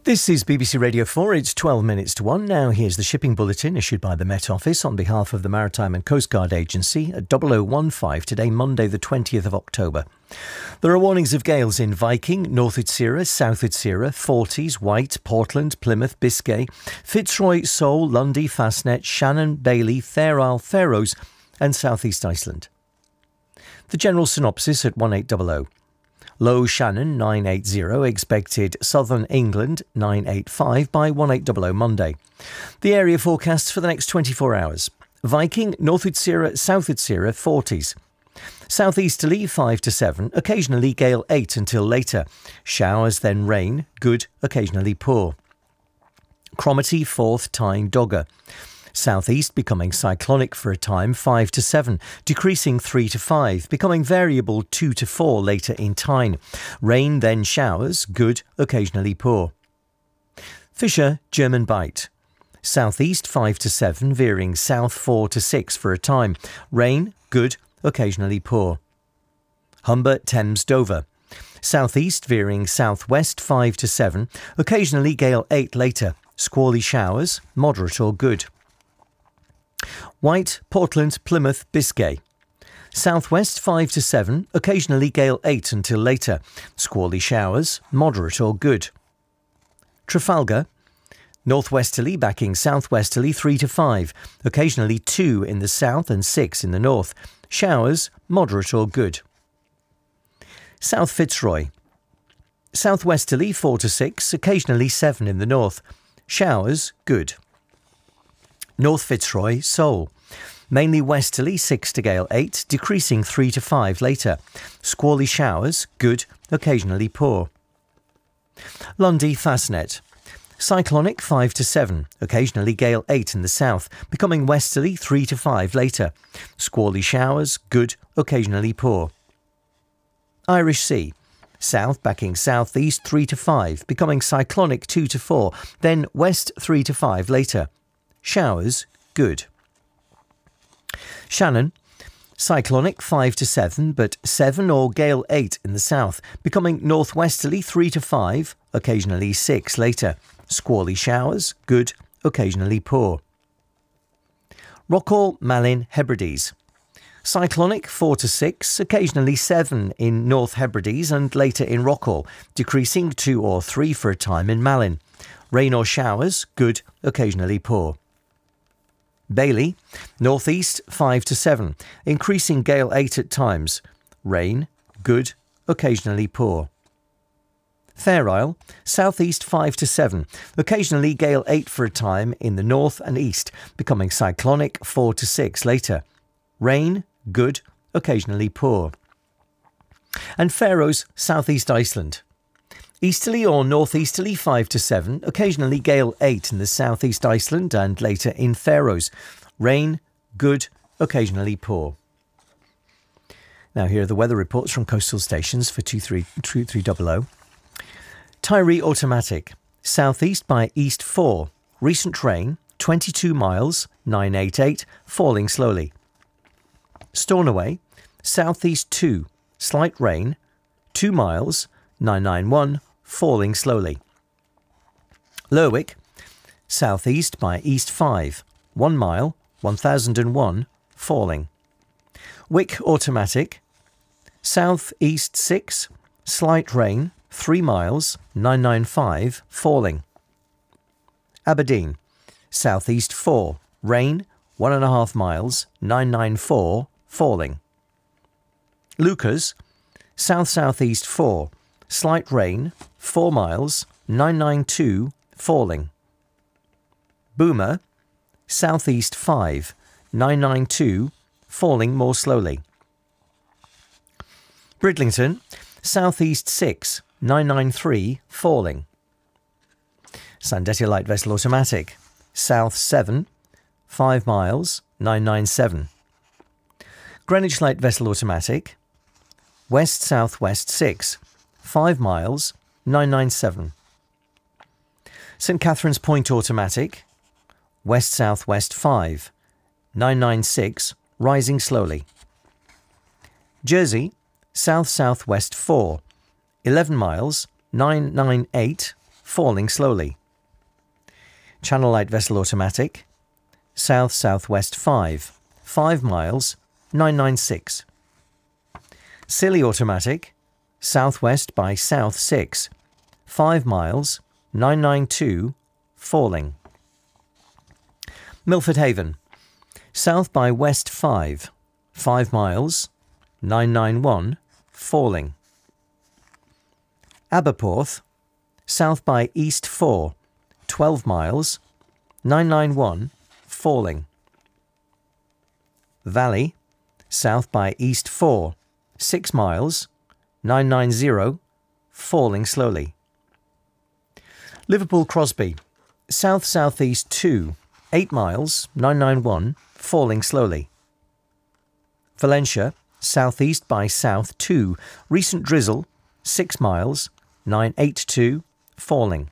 This is BBC Radio 4, it's 12 minutes to 1. Now here's the shipping bulletin issued by the Met Office on behalf of the Maritime and Coast Guard Agency at 0015 today, Monday the 20th of October. There are warnings of gales in Viking, North Utsira, South Utsira, Forties, Wight, Portland, Plymouth, Biscay, Fitzroy, Seoul, Lundy, Fastnet, Shannon, Bailey, Fair Isle, Faroes and South East Iceland. The general synopsis at 1800. Low Shannon 980, expected Southern England 985 by 1800 Monday. The area forecasts for the next 24 hours. Viking, North Utsira, South Utsira, Forties. Southeasterly 5 to 7, occasionally gale 8 until later. Showers then rain, good, occasionally poor. Cromarty 4th, Tyne, Dogger. Southeast becoming cyclonic for a time 5 to 7, decreasing 3 to 5, becoming variable 2 to 4 later in Tyne. Rain then showers, good, occasionally poor. Fisher, German Bight. Southeast 5 to 7, veering south 4 to 6 for a time. Rain, good, occasionally poor. Humber, Thames, Dover. Southeast veering southwest 5 to 7, occasionally gale 8 later. Squally showers, moderate or good. Wight, Portland, Plymouth, Biscay. Southwest 5 to 7, occasionally gale 8 until later. Squally showers, moderate or good. Trafalgar. Northwesterly backing southwesterly 3 to 5, occasionally 2 in the south and 6 in the north. Showers, moderate or good. South Fitzroy. Southwesterly 4 to 6, occasionally 7 in the north. Showers, good. North Fitzroy, Seoul. Mainly westerly 6 to gale 8, decreasing 3 to 5 later. Squally showers, good, occasionally poor. Lundy, Fastnet. Cyclonic 5 to 7, occasionally gale 8 in the south, becoming westerly 3 to 5 later. Squally showers, good, occasionally poor. Irish Sea. South backing southeast 3 to 5, becoming cyclonic 2 to 4, then west 3 to 5 later. Showers, good. Shannon. Cyclonic 5 to 7, but 7 or gale 8 in the south, becoming northwesterly 3 to 5, occasionally 6 later. Squally showers, good, occasionally poor. Rockall, Malin, Hebrides. Cyclonic 4 to 6, occasionally 7 in North Hebrides and later in Rockall, decreasing 2 or 3 for a time in Malin. Rain or showers, good, occasionally poor. Bailey, northeast 5 to 7, increasing gale 8 at times. Rain, good, occasionally poor. Fair Isle, southeast 5 to 7, occasionally gale 8 for a time in the north and east, becoming cyclonic 4 to 6 later. Rain, good, occasionally poor. And Faroes, Southeast Iceland. Easterly or northeasterly 5 to 7, occasionally gale 8 in the southeast Iceland and later in Faroes. Rain, good, occasionally poor. Now here are the weather reports from coastal stations for 2300. Tiree Automatic. Southeast by east 4. Recent rain, 22 miles, 988, falling slowly. Stornoway. Southeast 2. Slight rain, 2 miles, 991, falling slowly. Lerwick. Southeast by east 5. 1 mile, 1001, falling. Wick Automatic. Southeast 6. Slight rain, 3 miles, 995, falling. Aberdeen. Southeast 4. Rain, 1.5 miles, 994, falling. Lucas. South-southeast 4. Slight rain, 4 miles, 992, falling. Boomer. Southeast 5. 992, falling more slowly. Bridlington. Southeast 6. 993, falling. Sandetti Light Vessel Automatic. South 7. 5 miles, 997. Greenwich Light Vessel Automatic. West-southwest 6, 5 miles, 997. St Catherine's Point Automatic. West-southwest 5, 996, rising slowly. Jersey, south-southwest 4, 11 miles, 998, falling slowly. Channel Light Vessel Automatic, south-southwest 5, 5 miles, 996. Scilly Automatic, southwest by south 6, 5 miles, 992, falling. Milford Haven, south by west 5, 5 miles, 991, falling. Aberporth, south by east 4, 12 miles, 991, falling. Valley, south by east 4, 6 miles, 990, falling slowly. Liverpool Crosby, south-southeast 2, 8 miles, 991, falling slowly. Valencia, southeast by south 2, recent drizzle, 6 miles, 982, falling.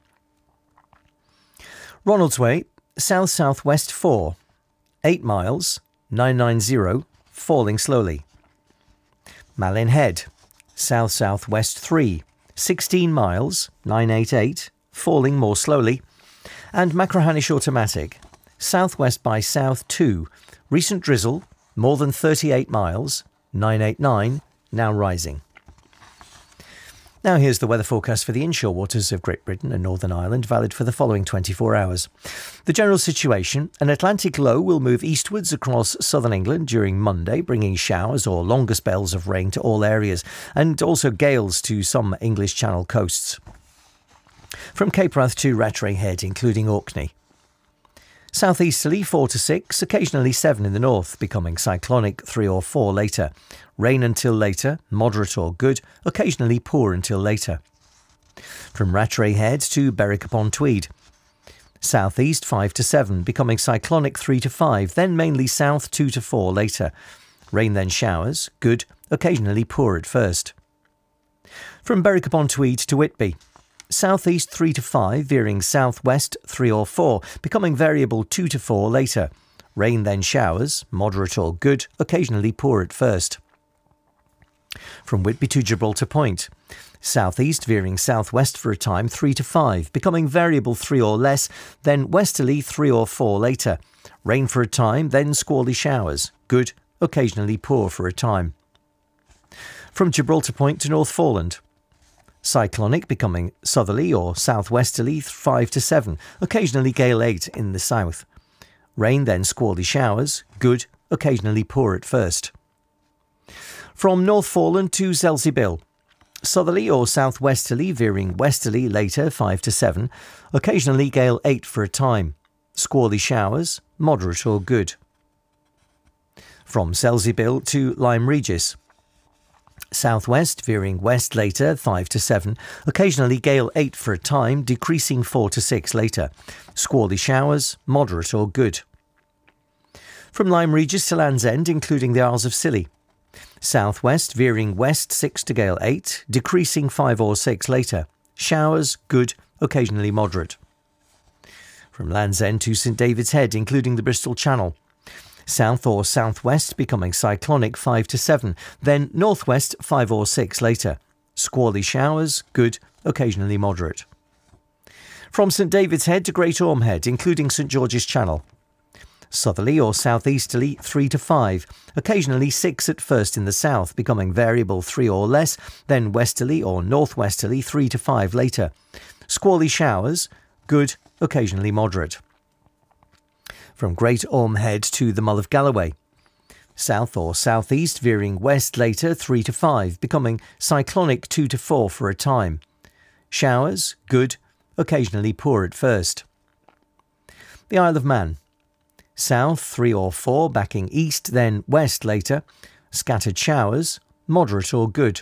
Ronaldsway, south-southwest 4, 8 miles, 990, falling slowly. Malin Head, south-southwest 3, 16 miles, 988, falling more slowly. And Machrihanish Automatic, southwest by south 2, recent drizzle, more than 38 miles, 989, now rising. Now here's the weather forecast for the inshore waters of Great Britain and Northern Ireland, valid for the following 24 hours. The general situation: an Atlantic low will move eastwards across southern England during Monday, bringing showers or longer spells of rain to all areas, and also gales to some English Channel coasts. From Cape Wrath to Rattray Head, including Orkney. Southeasterly 4 to 6, occasionally 7 in the north, becoming cyclonic 3 or 4 later. Rain until later, moderate or good, occasionally poor until later. From Rattray Head to Berwick-upon-Tweed. Southeast 5 to 7, becoming cyclonic 3 to 5, then mainly south 2 to 4 later. Rain then showers, good, occasionally poor at first. From Berwick-upon-Tweed to Whitby. Southeast 3 to 5, veering southwest 3 or 4, becoming variable 2 to 4 later. Rain then showers, moderate or good, occasionally poor at first. From Whitby to Gibraltar Point. Southeast veering southwest for a time 3 to 5, becoming variable 3 or less, then westerly 3 or 4 later. Rain for a time, then squally showers, good, occasionally poor for a time. From Gibraltar Point to North Foreland. Cyclonic becoming southerly or southwesterly 5 to 7, occasionally gale 8 in the south. Rain then squally showers, good, occasionally poor at first. From North Foreland to Zelsey Bill. Southerly or southwesterly veering westerly later 5 to 7, occasionally gale 8 for a time. Squally showers, moderate or good. From Zelsey Bill to Lyme Regis. Southwest veering west later 5 to 7, occasionally gale 8 for a time, decreasing 4 to 6 later. Squally showers, moderate or good. From Lyme Regis to Land's End, including the Isles of Scilly. Southwest veering west 6 to gale 8, decreasing 5 or 6 later. Showers, good, occasionally moderate. From Land's End to St David's Head, including the Bristol Channel. South or southwest becoming cyclonic 5 to 7, then northwest 5 or 6 later. Squally showers, good, occasionally moderate. From St David's Head to Great Orme Head, including St George's Channel. Southerly or southeasterly 3 to 5, occasionally 6 at first in the south, becoming variable 3 or less, then westerly or northwesterly 3 to 5 later. Squally showers, good, occasionally moderate. From Great Orme Head to the Mull of Galloway. South or southeast veering west later 3 to 5, becoming cyclonic 2 to 4 for a time. Showers, good, occasionally poor at first. The Isle of Man. South 3 or 4, backing east, then west later. Scattered showers, moderate or good.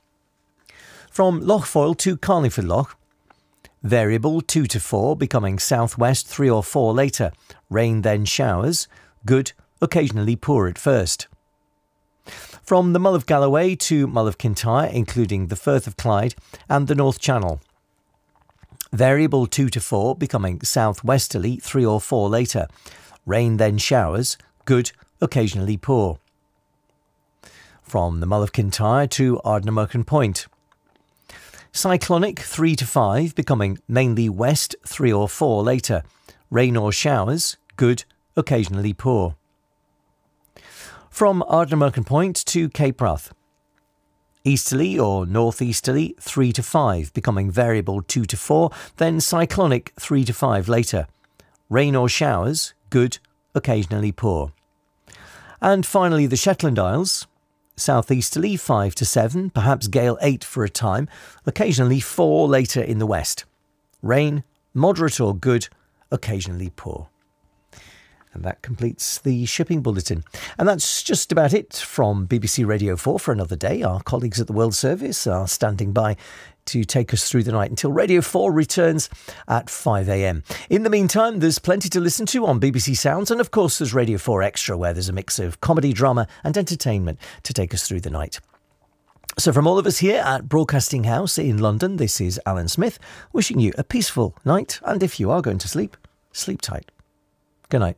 From Lochfoyle to Carlingford Loch. Variable 2 to 4, becoming southwest 3 or 4 later. Rain then showers, good, occasionally poor at first. From the Mull of Galloway to Mull of Kintyre, including the Firth of Clyde and the North Channel. Variable 2 to 4, becoming southwesterly 3 or 4 later. Rain then showers, good, occasionally poor. From the Mull of Kintyre to Ardnamurchan Point. Cyclonic 3 to 5, becoming mainly west 3 or 4 later. Rain or showers, good, occasionally poor. From Ardnamurchan Point to Cape Wrath. Easterly or northeasterly 3 to 5, becoming variable 2 to 4, then cyclonic 3 to 5 later. Rain or showers, good, occasionally poor. And finally the Shetland Isles. Southeasterly 5 to 7, perhaps gale 8 for a time, occasionally 4 later in the west. Rain, moderate or good, occasionally poor. And that completes the shipping bulletin. And that's just about it from BBC Radio 4 for another day. Our colleagues at the World Service are standing by to take us through the night until Radio 4 returns at 5 a.m. In the meantime, there's plenty to listen to on BBC Sounds, and of course there's Radio 4 Extra, where there's a mix of comedy, drama and entertainment to take us through the night. So from all of us here at Broadcasting House in London, this is Alan Smith, wishing you a peaceful night, and if you are going to sleep, sleep tight. Good night.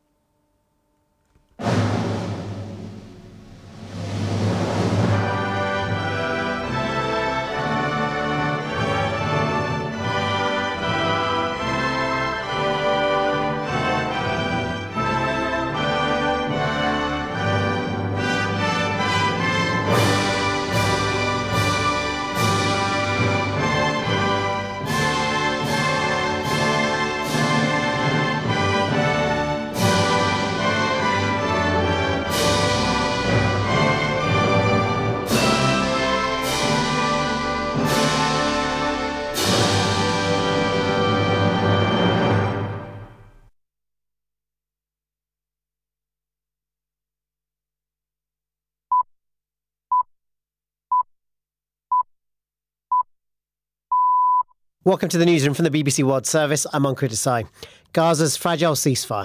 Welcome to the newsroom from the BBC World Service. I'm Ankur Desai. Gaza's fragile ceasefire.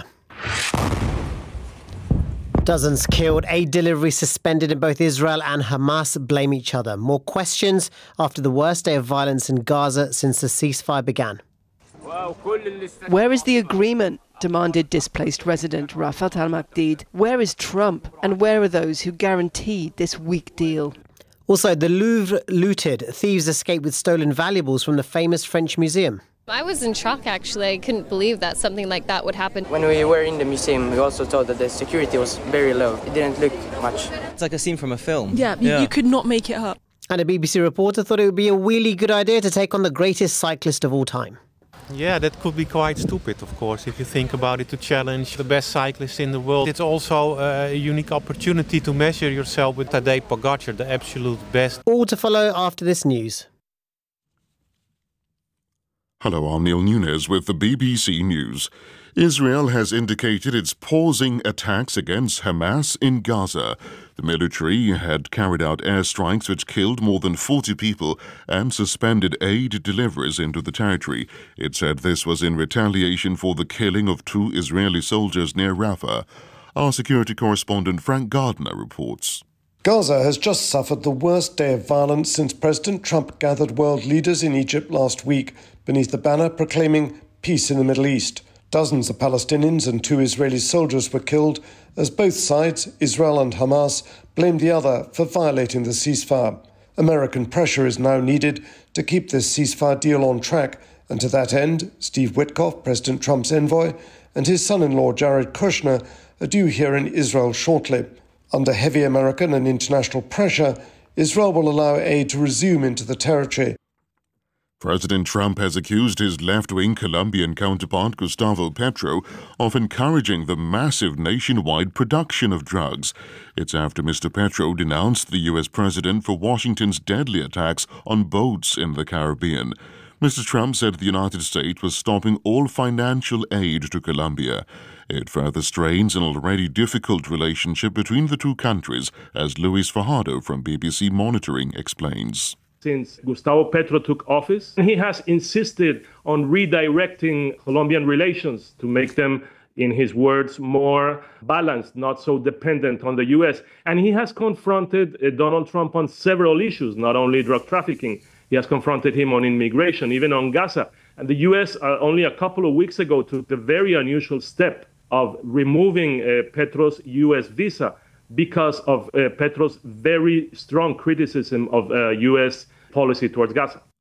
Dozens killed, aid delivery suspended, and both Israel and Hamas blame each other. More questions after the worst day of violence in Gaza since the ceasefire began. Where is the agreement? Demanded displaced resident Rafat al-Makdid. Where is Trump? And where are those who guaranteed this weak deal? Also, the Louvre looted. Thieves escaped with stolen valuables from the famous French museum. I was in shock, actually. I couldn't believe that something like that would happen. When we were in the museum, we also thought that the security was very low. It didn't look much. It's like a scene from a film. Yeah, you could not make it up. And a BBC reporter thought it would be a really good idea to take on the greatest cyclist of all time. Yeah, that could be quite stupid, of course, if you think about it, to challenge the best cyclist in the world. It's also a unique opportunity to measure yourself with Tadej Pogacar, the absolute best. All to follow after this news. Hello, I'm Neil Nunes with the BBC News. Israel has indicated it's pausing attacks against Hamas in Gaza. The military had carried out airstrikes which killed more than 40 people and suspended aid deliveries into the territory. It said this was in retaliation for the killing of 2 Israeli soldiers near Rafah. Our security correspondent Frank Gardner reports. Gaza has just suffered the worst day of violence since President Trump gathered world leaders in Egypt last week beneath the banner proclaiming peace in the Middle East. Dozens of Palestinians and 2 Israeli soldiers were killed as both sides, Israel and Hamas, blamed the other for violating the ceasefire. American pressure is now needed to keep this ceasefire deal on track, and to that end, Steve Witkoff, President Trump's envoy, and his son-in-law Jared Kushner are due here in Israel shortly. Under heavy American and international pressure, Israel will allow aid to resume into the territory. President Trump has accused his left-wing Colombian counterpart Gustavo Petro of encouraging the massive nationwide production of drugs. It's after Mr. Petro denounced the U.S. president for Washington's deadly attacks on boats in the Caribbean. Mr. Trump said the United States was stopping all financial aid to Colombia. It further strains an already difficult relationship between the two countries, as Luis Fajardo from BBC Monitoring explains. Since Gustavo Petro took office, he has insisted on redirecting Colombian relations to make them, in his words, more balanced, not so dependent on the U.S. And he has confronted Donald Trump on several issues, not only drug trafficking. He has confronted him on immigration, even on Gaza. And the U.S. Only a couple of weeks ago took the very unusual step of removing Petro's U.S. visa because of Petro's very strong criticism of U.S. policy towards Gaza.